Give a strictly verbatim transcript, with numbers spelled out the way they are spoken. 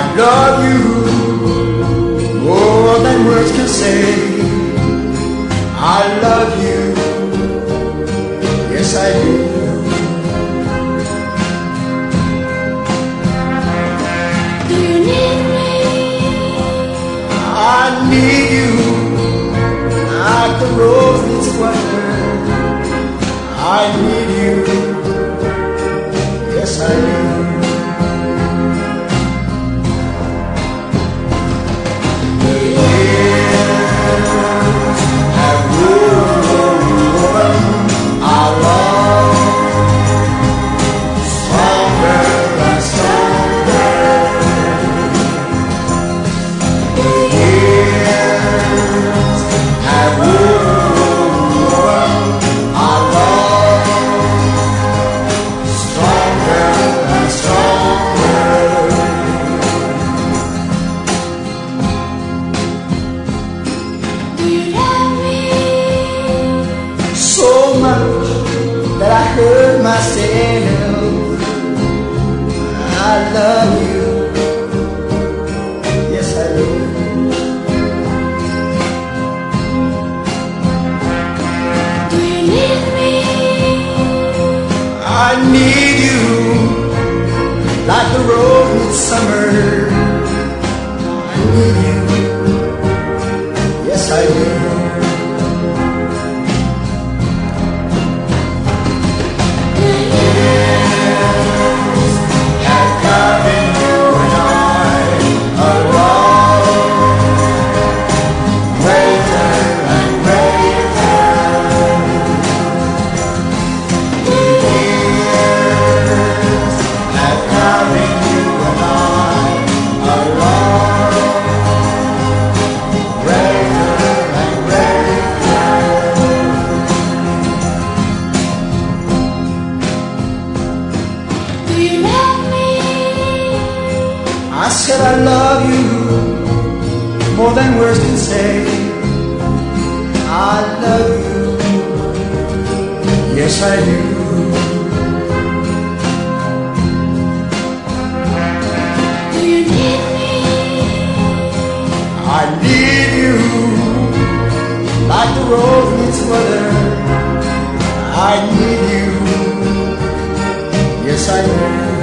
love you more than words can say. I love you, yes I do. Do you need me? I need you like the rose needs water. I need you, yes I do. So much that I hurt myself. I love you, yes I do. Do you need me? I need you like the rose needs summer. I need you, yes I do. I said I love you more than words can say. I love you, yes I do. Do you need me? I need you like the rose needs water. I need you, yes I do.